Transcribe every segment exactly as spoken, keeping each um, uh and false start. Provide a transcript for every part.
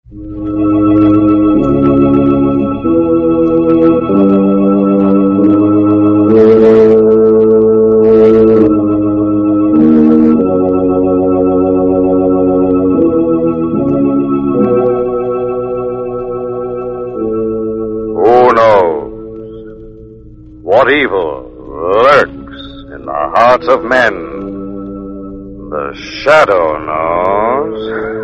What evil lurks in the hearts of men? The Shadow knows.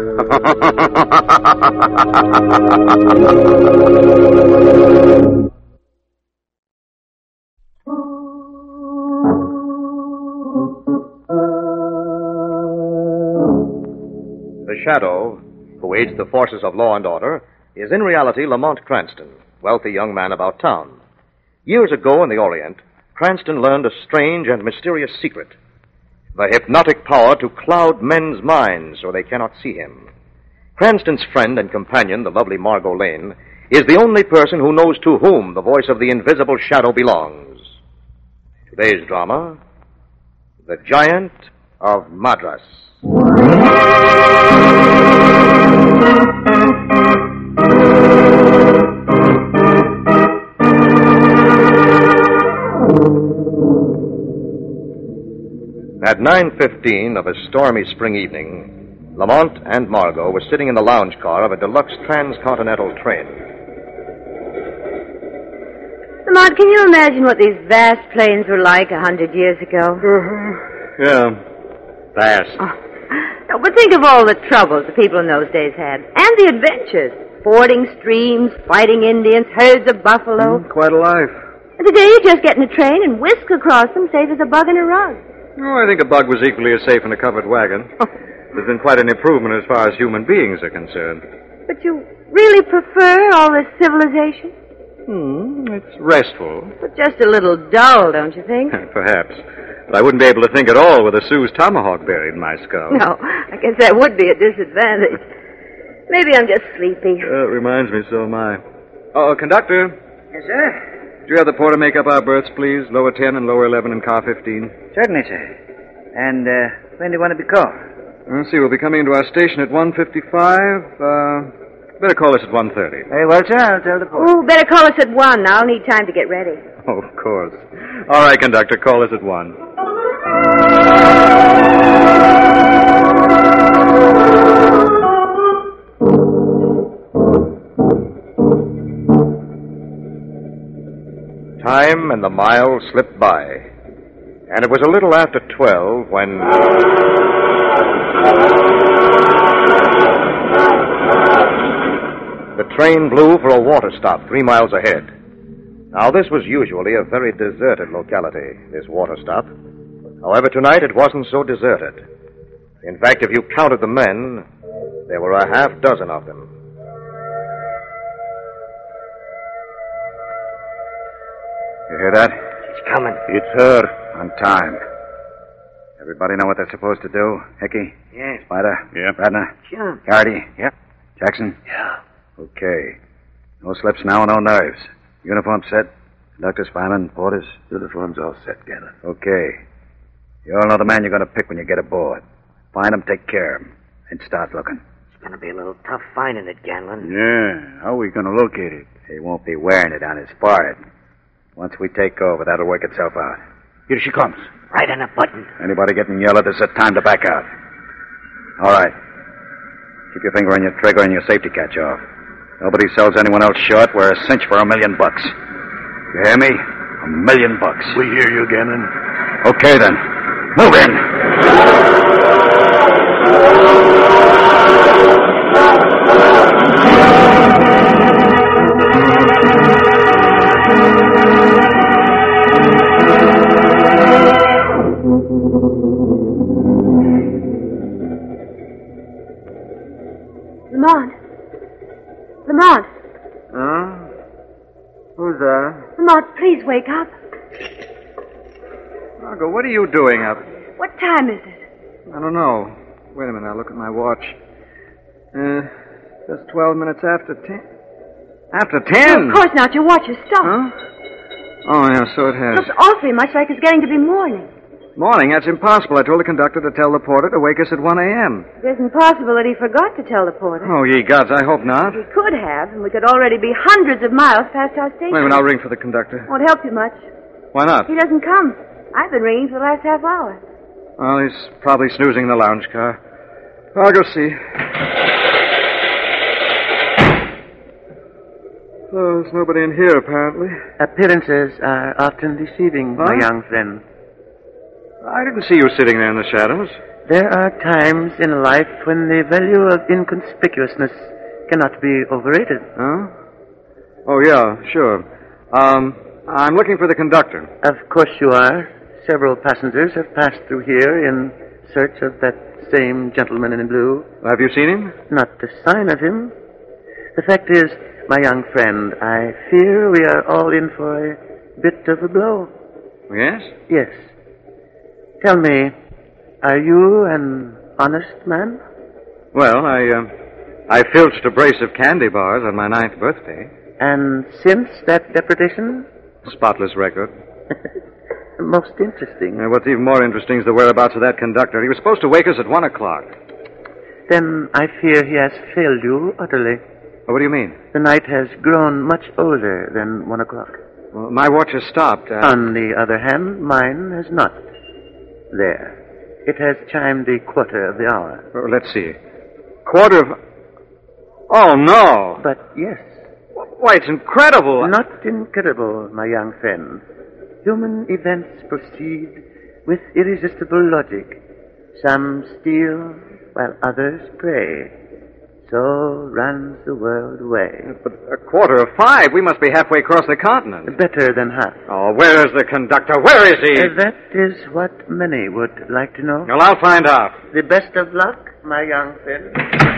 The Shadow, who aids the forces of law and order, is in reality Lamont Cranston, wealthy young man about town. Years ago in the Orient, Cranston learned a strange and mysterious secret. The hypnotic power to cloud men's minds so they cannot see him. Cranston's friend and companion, the lovely Margot Lane, is the only person who knows to whom the voice of the invisible Shadow belongs. Today's drama, The Giant of Madras. At nine fifteen of a stormy spring evening, Lamont and Margot were sitting in the lounge car of a deluxe transcontinental train. Lamont, can you imagine what these vast plains were like a hundred years ago? Uh-huh. Yeah, vast. Oh. No, but think of all the troubles the people in those days had. And the adventures. Fording streams, fighting Indians, herds of buffalo. Mm, quite a life. And today you just get in a train and whisk across them safe as a bug in a rug. Oh, I think a bug was equally as safe in a covered wagon. There's been quite an improvement as far as human beings are concerned. But you really prefer all this civilization? Hmm, it's restful. But just a little dull, don't you think? Perhaps. But I wouldn't be able to think at all with a Sioux's tomahawk buried in my skull. No, I guess that would be a disadvantage. Maybe I'm just sleepy. Uh, it reminds me, so am I. Oh, conductor. Yes, sir? Do you have the porter make up our berths, please? Lower ten and lower eleven in car fifteen. Certainly, sir. And uh, when do you want to be called? Let's see, we'll be coming into our station at one fifty-five. Uh, better call us at one thirty. Very well, sir. I'll tell the porter. Oh, better call us at one. I'll need time to get ready. Oh, of course. All right, conductor, call us at one. Time and the miles slipped by, and it was a little after twelve when... The train blew for a water stop three miles ahead. Now, this was usually a very deserted locality, this water stop. However, tonight it wasn't so deserted. In fact, if you counted the men, there were a half dozen of them. You hear that? She's coming. It's her. On time. Everybody know what they're supposed to do? Hickey? Yes. Spider? Yeah. Radner? Sure. Gardy? Yep. Jackson? Yeah. Okay. No slips now, no nerves. Uniform set? Conductors, firemen, porters? Uniform's all set, Gannon. Okay. You all know the man you're going to pick when you get aboard. Find him, take care of him, and start looking. It's going to be a little tough finding it, Ganlon. Yeah. How are we going to locate it? He won't be wearing it on his forehead. Once we take over, that'll work itself out. Here she comes. Right on a button. Anybody getting yellow, this is the time to back out. All right. Keep your finger on your trigger and your safety catch off. Nobody sells anyone else short. We're a cinch for a million bucks. You hear me? A million bucks. We hear you, Gannon. Okay, then. Move in. Lamont. Lamont. Huh? Who's there? Lamont, please wake up. Margot, what are you doing up? What time is it? I don't know. Wait a minute, I'll look at my watch. Uh, just twelve minutes after ten. After ten? Oh, of course not. Your watch has stopped. Huh? Oh, yeah, so it has. Looks awfully much like it's getting to be morning. Morning. That's impossible. I told the conductor to tell the porter to wake us at one a.m. It isn't possible that he forgot to tell the porter. Oh, ye gods, I hope not. He could have, and we could already be hundreds of miles past our station. Wait a minute, I'll ring for the conductor. Won't help you much. Why not? He doesn't come. I've been ringing for the last half hour. Well, he's probably snoozing in the lounge car. I'll go see. Oh, there's nobody in here, apparently. Appearances are often deceiving, Huh? my young friend. I didn't see you sitting there in the shadows. There are times in life when the value of inconspicuousness cannot be overrated. Huh? Oh, yeah, sure. Um, I'm looking for the conductor. Of course you are. Several passengers have passed through here in search of that same gentleman in blue. Have you seen him? Not a sign of him. The fact is, my young friend, I fear we are all in for a bit of a blow. Yes? Yes. Tell me, are you an honest man? Well, I, uh, I filched a brace of candy bars on my ninth birthday. And since that deprecation? Spotless record. Most interesting. Uh, what's even more interesting is the whereabouts of that conductor. He was supposed to wake us at one o'clock. Then I fear he has failed you utterly. Oh, what do you mean? The night has grown much older than one o'clock. Well, my watch has stopped. Uh... On the other hand, mine has not. There. It has chimed the quarter of the hour. Well, let's see. Quarter of... Oh, no. But yes. Why, it's incredible. Not incredible, my young friend. Human events proceed with irresistible logic. Some steal while others prey. So runs the world away. But a quarter of five. We must be halfway across the continent. Better than half. Oh, where is the conductor? Where is he? Uh, that is what many would like to know. Well, I'll find out. The best of luck, my young friend.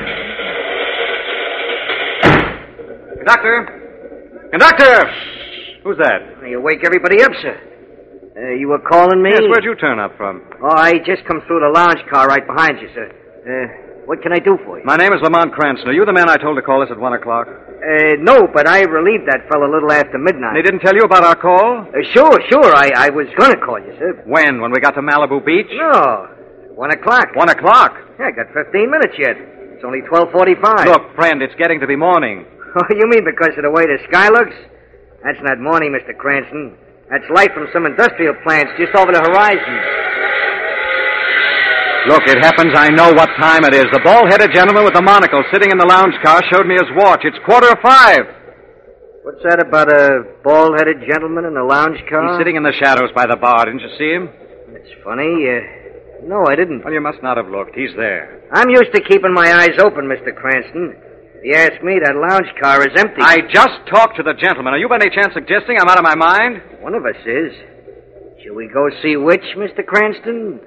Conductor! Conductor! Who's that? You wake everybody up, sir. Uh, you were calling me? Yes, where'd you turn up from? Oh, I just come through the lounge car right behind you, sir. Uh, what can I do for you? My name is Lamont Cranston. Are you the man I told to call us at one o'clock? Uh, no, but I relieved that fellow a little after midnight. And he didn't tell you about our call? Uh, sure, sure. I, I was going to call you, sir. When? When we got to Malibu Beach? No. One o'clock. One o'clock? Yeah, I got fifteen minutes yet. It's only twelve forty-five. Look, friend, it's getting to be morning. Oh, you mean because of the way the sky looks? That's not morning, Mister Cranston. That's light from some industrial plants just over the horizon. Look, it happens I know what time it is. The bald-headed gentleman with the monocle sitting in the lounge car showed me his watch. It's quarter of five. What's that about a bald-headed gentleman in a lounge car? He's sitting in the shadows by the bar. Didn't you see him? That's funny. Uh, no, I didn't. Well, you must not have looked. He's there. I'm used to keeping my eyes open, Mister Cranston. If you ask me, that lounge car is empty. I just talked to the gentleman. Are you by any chance suggesting I'm out of my mind? One of us is. Shall we go see which, Mister Cranston?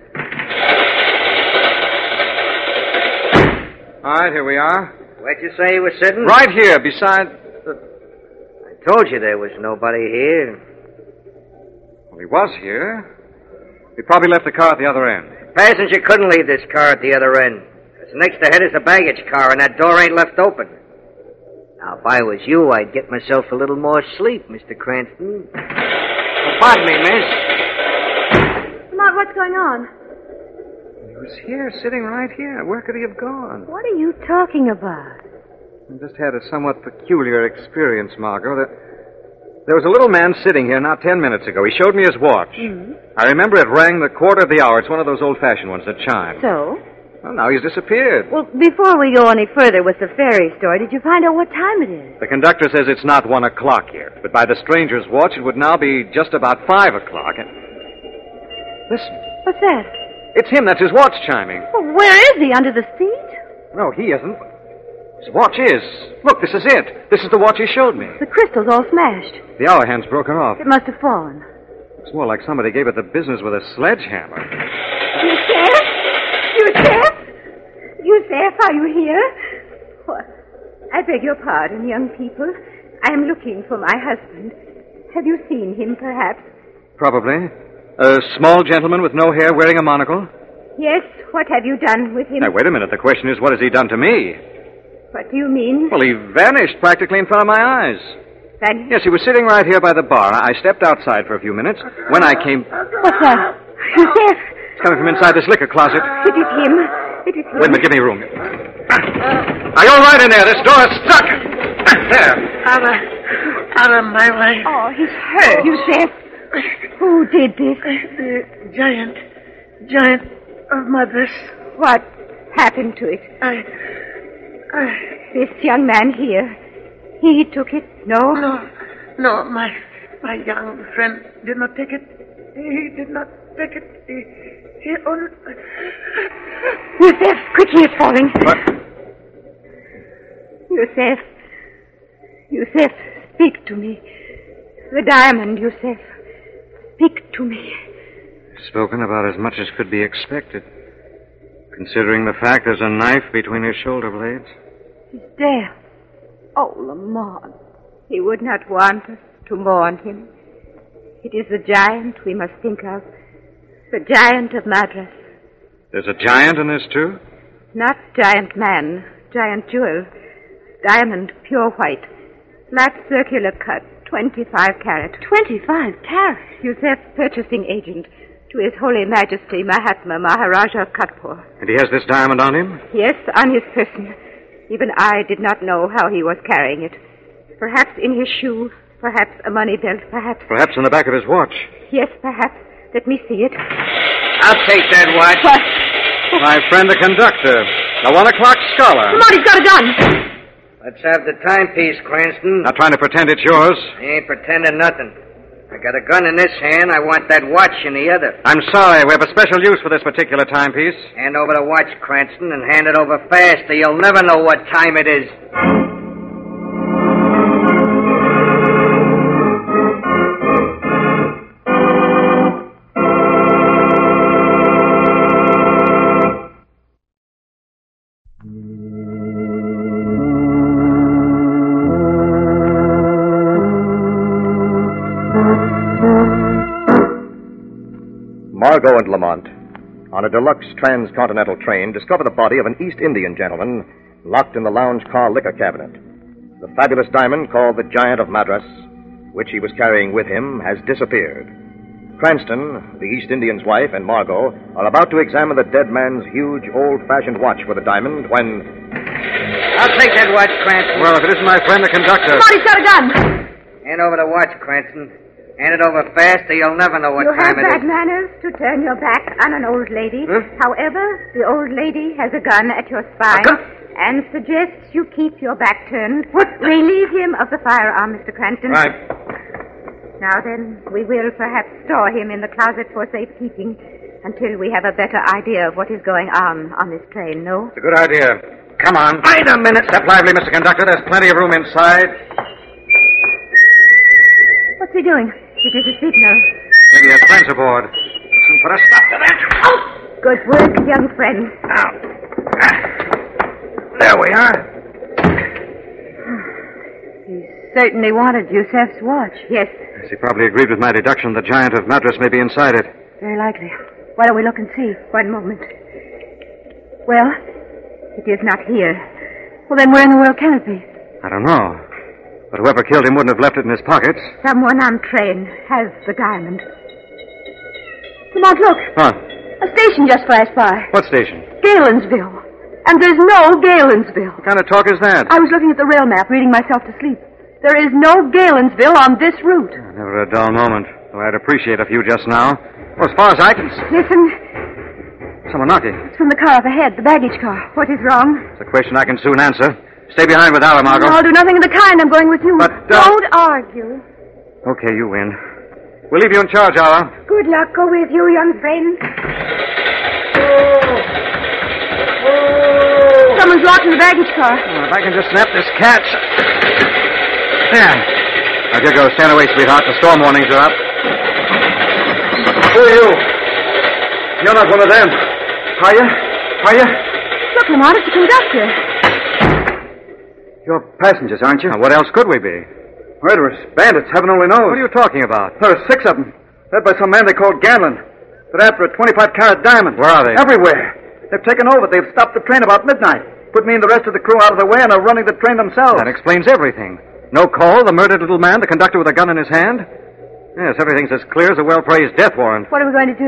All right, here we are. Where'd you say you were sitting? Right here, beside... The... I told you there was nobody here. Well, he was here. He probably left the car at the other end. Passenger couldn't leave this car at the other end. Because next ahead is the baggage car, and that door ain't left open. Now, if I was you, I'd get myself a little more sleep, Mister Cranston. Oh, pardon me, miss. Lamont, what's going on? He was here, sitting right here. Where could he have gone? What are you talking about? I just had a somewhat peculiar experience, Margot. That there was a little man sitting here not ten minutes ago. He showed me his watch. Mm-hmm. I remember it rang the quarter of the hour. It's one of those old-fashioned ones that chime. So? Well, now he's disappeared. Well, before we go any further with the fairy story, did you find out what time it is? The conductor says it's not one o'clock yet, but by the stranger's watch, it would now be just about five o'clock. And... Listen. What's that? It's him. That's his watch chiming. Well, where is he? Under the seat? No, he isn't. His watch is. Look, this is it. This is the watch he showed me. The crystal's all smashed. The hour hand's broken off. It must have fallen. It's more like somebody gave it the business with a sledgehammer. You sheriff? You sheriff? You sheriff, are you here? Oh, I beg your pardon, young people. I am looking for my husband. Have you seen him, perhaps? Probably. A small gentleman with no hair wearing a monocle? Yes. What have you done with him? Now, wait a minute. The question is, what has he done to me? What do you mean? Well, he vanished practically in front of my eyes. Vanished? Yes, he was sitting right here by the bar. I stepped outside for a few minutes. When I came... What's that? Yusef! It's coming from inside this liquor closet. It is him. It is him. Wait a minute, give me room. Are you all right in there? This door is stuck. There. Out of, out of my way. Oh, he's hurt. Yusef, who did this? The giant, giant of Madras. What happened to it? I, I... This young man here, he took it? No? No, no, my, my young friend did not take it. He did not take it. He, he only... Yusef, quick, he is falling. What? Yusef. Yusef, speak to me. The diamond, Yusef. Speak to me. Spoken about as much as could be expected. Considering the fact there's a knife between his shoulder blades. He's dead. Oh, Lamont. He would not want us to mourn him. It is the giant we must think of. The giant of Madras. There's a giant in this, too? Not giant man. Giant jewel. Diamond, pure white. Flat circular cut. Twenty-five carat. Twenty-five carat? Yusef's purchasing agent to His Holy Majesty Mahatma Maharaja of Katpur. And he has this diamond on him? Yes, on his person. Even I did not know how he was carrying it. Perhaps in his shoe, perhaps a money belt, perhaps... Perhaps in the back of his watch. Yes, perhaps. Let me see it. I'll take that watch. What? My friend the conductor. The one o'clock scholar. Come on, he's got a gun. Let's have the timepiece, Cranston. Not trying to pretend it's yours. I ain't pretending nothing. I got a gun in this hand. I want that watch in the other. I'm sorry. We have a special use for this particular timepiece. Hand over the watch, Cranston, and hand it over fast, or you'll never know what time it is. Margot and Lamont, on a deluxe transcontinental train, discover the body of an East Indian gentleman locked in the lounge car liquor cabinet. The fabulous diamond called the Giant of Madras, which he was carrying with him, has disappeared. Cranston, the East Indian's wife, and Margot are about to examine the dead man's huge, old-fashioned watch for the diamond when... I'll take that watch, Cranston. Well, if it isn't my friend, the conductor... Come on, he's got a gun. Hand over the watch, Cranston. Hand it over fast, or you'll never know what you time have it bad is. manners to turn your back on an old lady. Huh? However, the old lady has a gun at your spine Uh-huh. and suggests you keep your back turned. What? Relieve him of the firearm, Mister Cranston. Right. Now then, we will perhaps store him in the closet for safekeeping until we have a better idea of what is going on on this train, no? It's a good idea. Come on. Wait a minute. Step lively, Mister Conductor. There's plenty of room inside. What's he doing? It is a signal. Maybe he has friends aboard. Listen, put a stop to that. Oh! Good work, young friend. Now. There we are. He certainly wanted Yusef's watch. Yes. Yes, he probably agreed with my deduction the Giant of Madras may be inside it. Very likely. Why don't we look and see? One moment. Well, it is not here. Well, then where in the world can it be? I don't know. But whoever killed him wouldn't have left it in his pockets. Someone on train has the diamond. Lamont, look. What? A station just flashed by. What station? Galensville. And there's no Galensville. What kind of talk is that? I was looking at the rail map, reading myself to sleep. There is no Galensville on this route. Never a dull moment. Though I'd appreciate a few just now. Well, as far as I can see. Listen. Someone knocking. It's from the car up ahead, the baggage car. What is wrong? It's a question I can soon answer. Stay behind with Ala, Margot. No, I'll do nothing of the kind. I'm going with you. But, uh... Don't argue. Okay, you win. We'll leave you in charge, Ala. Good luck go with you, young friend. Someone's locked in the baggage car. Well, if I can just snap this catch. There. Now, here goes. Stand away, sweetheart. The storm warnings are up. Who are you? You're not one of them. Are you? Are you? Look, Lamont, it's the conductor. You're passengers, aren't you? Now, what else could we be? Murderers, bandits, heaven only knows. What are you talking about? There are six of them, led by some man they called Ganlon. They're after a twenty-five carat diamond. Where are they? Everywhere. They've taken over. They've stopped the train about midnight. Put me and the rest of the crew out of the way and are running the train themselves. That explains everything. No call, the murdered little man, the conductor with a gun in his hand. Yes, everything's as clear as a well-praised death warrant. What are we going to do?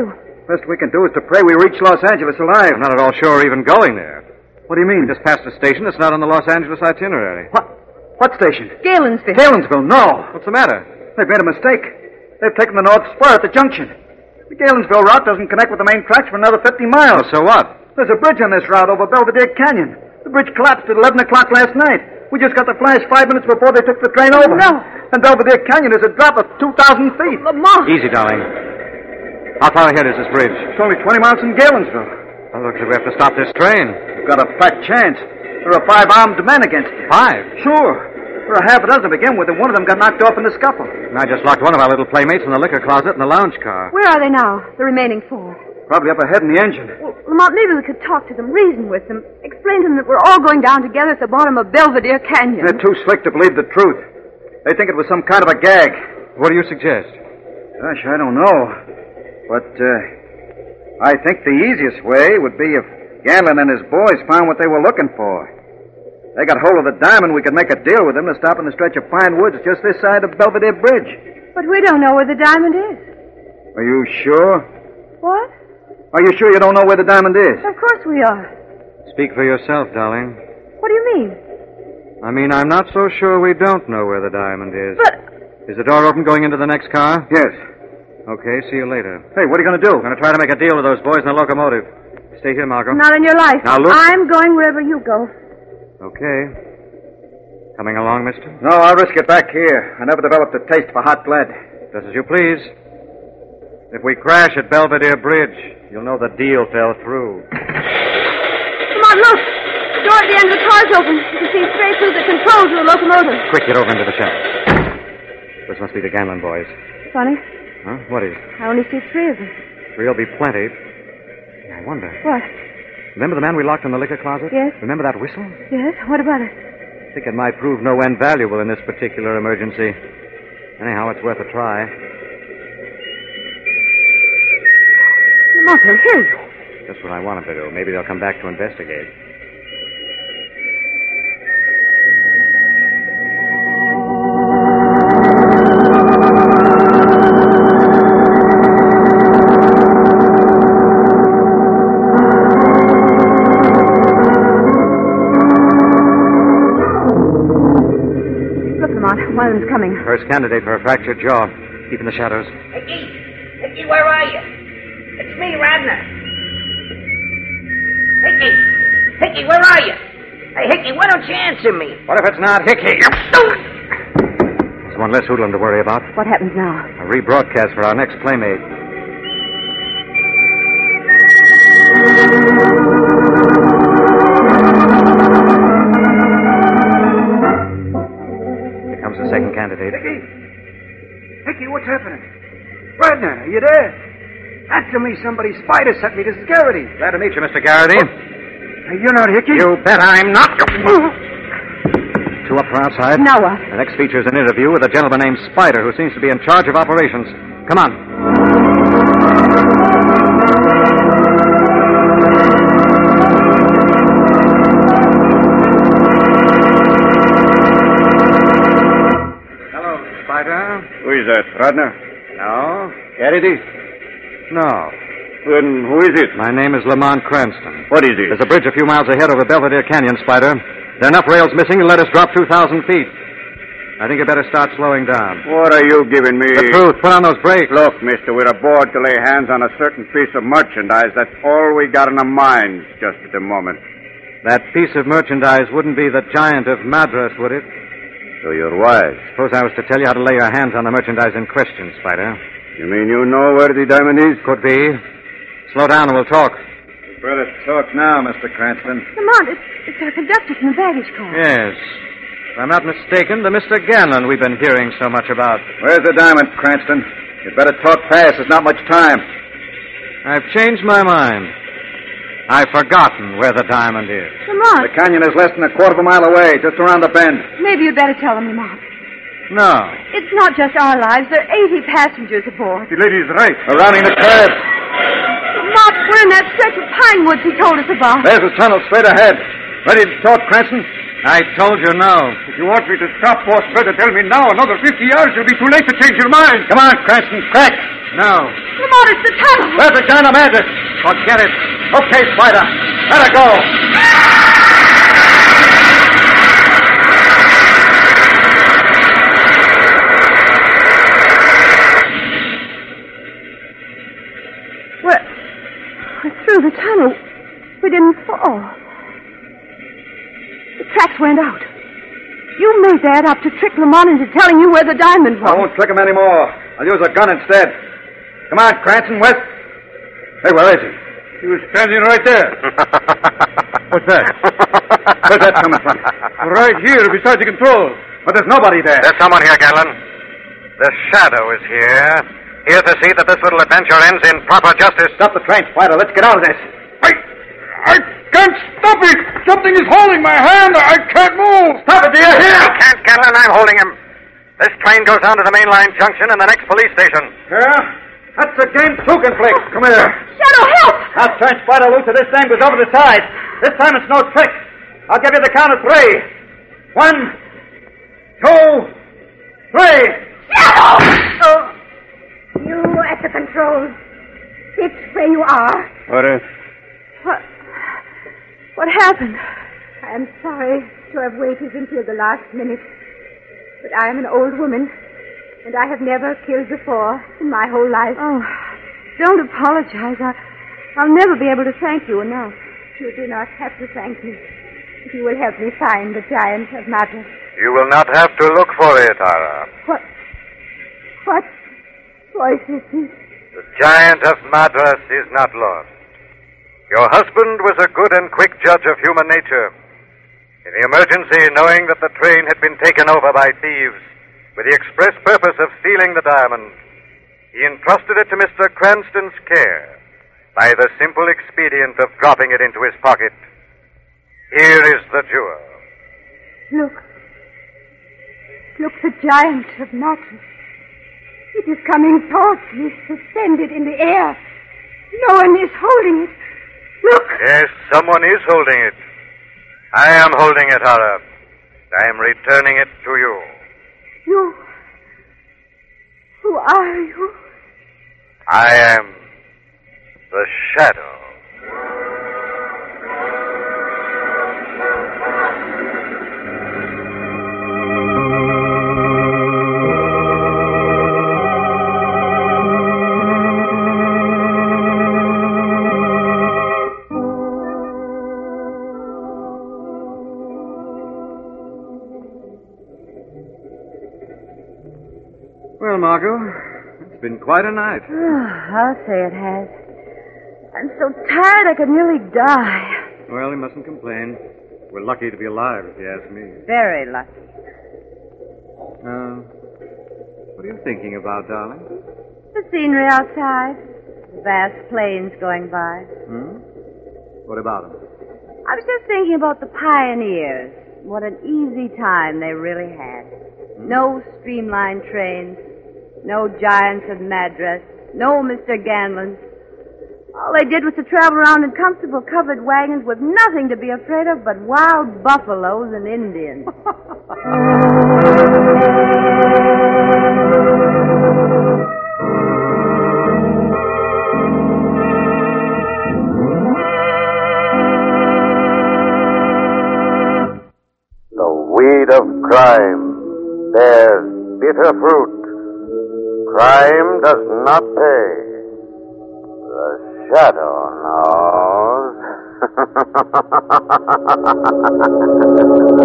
Best we can do is to pray we reach Los Angeles alive. I'm not at all sure we're even going there. What do you mean? We just passed a station that's not on the Los Angeles itinerary. What? What station? Galensville. Galensville, no. What's the matter? They've made a mistake. They've taken the north spur at the junction. The Galensville route doesn't connect with the main tracks for another fifty miles. Oh, so what? There's a bridge on this route over Belvedere Canyon. The bridge collapsed at eleven o'clock last night. We just got the flash five minutes before they took the train over. No. And Belvedere Canyon is a drop of two thousand feet. Lamont. Easy, darling. How far ahead is this bridge? It's only twenty miles from Galensville. Well, looks like we have to stop this train. We've got a fat chance. There are five armed men against it. Five? Sure. There are half a dozen to begin with, and one of them got knocked off in the scuffle. And I just locked one of our little playmates in the liquor closet in the lounge car. Where are they now, the remaining four? Probably up ahead in the engine. Well, Lamont, maybe we could talk to them, reason with them, explain to them that we're all going down together at the bottom of Belvedere Canyon. They're too slick to believe the truth. They think it was some kind of a gag. What do you suggest? Gosh, I don't know. But, uh, I think the easiest way would be if Ganlon and his boys found what they were looking for. They got hold of the diamond, we could make a deal with them to stop in the stretch of pine woods just this side of Belvedere Bridge. But we don't know where the diamond is. Are you sure? What? Are you sure you don't know where the diamond is? Of course we are. Speak for yourself, darling. What do you mean? I mean, I'm not so sure we don't know where the diamond is. But... Is the door open going into the next car? Yes. Okay, see you later. Hey, what are you going to do? I'm going to try to make a deal with those boys in the locomotive. Stay here, Margot. Not in your life. Now, look. I'm going wherever you go. Okay. Coming along, mister? No, I'll risk it back here. I never developed a taste for hot lead. Just as you please. If we crash at Belvedere Bridge, you'll know the deal fell through. Come on, look. The door at the end of the car's open. You can see straight through the controls of the locomotive. Quick, get over into the shadow. This must be the Ganlon boys. Funny. Huh? What is? I only see three of them. Three'll be plenty. I wonder. What? Remember the man we locked in the liquor closet? Yes. Remember that whistle? Yes? What about it? I think it might prove no end valuable in this particular emergency. Anyhow, it's worth a try. Lamont, they'll hear you. Just what I want them to do. Maybe they'll come back to investigate. One of them's coming. First candidate for a fractured jaw. Keep in the shadows. Hickey! Hickey, where are you? It's me, Radner. Hickey! Hickey, where are you? Hey, Hickey, why don't you answer me? What if it's not Hickey? There's one less hoodlum to worry about. What happens now? A rebroadcast for our next playmate. The second candidate. Hickey! Hickey, what's happening? Radner, are you there? Answer me. Somebody's spider sent me. This is Garrity. Glad to meet you, Mister Garrity. Hey, you're not Hickey? You bet I'm not. Two up for outside. Now what? The next features an interview with a gentleman named Spider who seems to be in charge of operations. Come on. Who is that, Radner? No. Garrity? No. Then who is it? My name is Lamont Cranston. What is it? There's a bridge a few miles ahead over Belvedere Canyon, Spider. There are enough rails missing to let us drop two thousand feet. I think you better start slowing down. What are you giving me? The truth. Put on those brakes. Look, mister, we're aboard to lay hands on a certain piece of merchandise. That's all we got in our minds just at the moment. That piece of merchandise wouldn't be the Giant of Madras, would it? So you're wise. Suppose I was to tell you how to lay your hands on the merchandise in question, Spider. You mean you know where the diamond is? Could be. Slow down and we'll talk. You'd better talk now, Mister Cranston. Lamont, it's, it's our conductor from the baggage car. Yes. If I'm not mistaken, the Mister Ganlon we've been hearing so much about. Where's the diamond, Cranston? You'd better talk fast. There's not much time. I've changed my mind. I've forgotten where the diamond is. Lamont. The canyon is less than a quarter of a mile away, just around the bend. Maybe you'd better tell them, Lamont. No. It's not just our lives. There are eighty passengers aboard. The lady's right. We're rounding the curve. Lamont, we're in that stretch of pine woods he told us about. There's the tunnel straight ahead. Ready to talk, Cranston? I told you no. If you want me to stop, boss, better tell me now. Another fifty yards, you'll be too late to change your mind. Come on, Cranston, crack. Now. Lamont, it's the tunnel. There's a giant of magic. Forget it. Okay, Spider. Let her go. We're, we're through the tunnel. We didn't fall. The tracks went out. You made that up to trick Lamont into telling you where the diamond was. I won't trick him anymore. I'll use a gun instead. Come on, Cranston, West. Hey, where is he? He was standing right there. What's that? Where's that coming from? Right here, beside the controls. But there's nobody there. There's someone here, Ganlon. The Shadow is here. Here to see that this little adventure ends in proper justice. Stop the train, Spider. Let's get out of this. I... I can't stop it. Something is holding my hand. I can't move. Stop it, do you hear? You can't, Ganlon. I'm holding him. This train goes down to the main line junction and the next police station. Yeah? That's a game two can play. Come here. Shadow, help! I'll turn Spider loose and this thing goes over the side. This time it's no trick. I'll give you the count of three. One, two, three. Shadow! Oh, you at the controls. Sit where you are. What is... What... What happened? I'm sorry to have waited until the last minute. But I am an old woman, and I have never killed before in my whole life. Oh, don't apologize. I, I'll never be able to thank you enough. You do not have to thank me. If you will help me find the giant of Madras. You will not have to look for it, Ara. What? What voice is this? The giant of Madras is not lost. Your husband was a good and quick judge of human nature. In the emergency, knowing that the train had been taken over by thieves with the express purpose of stealing the diamond, he entrusted it to Mister Cranston's care by the simple expedient of dropping it into his pocket. Here is the jewel. Look. Look, the giant of Madras. It is coming towards me, suspended in the air. No one is holding it. Look! Yes, someone is holding it. I am holding it, Ara. I am returning it to you. You... Who are you? I am the Shadow. Well, Margot, it's been quite a night. Oh, I'll say it has. I'm so tired I could nearly die. Well, you mustn't complain. We're lucky to be alive, if you ask me. Very lucky. Uh, what are you thinking about, darling? The scenery outside. The vast plains going by. Hmm? What about them? I was just thinking about the pioneers. What an easy time they really had. Hmm? No streamlined trains. No giants of Madras. No Mister Ganlon. All they did was to travel around in comfortable covered wagons with nothing to be afraid of but wild buffaloes and Indians. The weed of crime bears bitter fruit. Crime does not pay. The Shadow knows.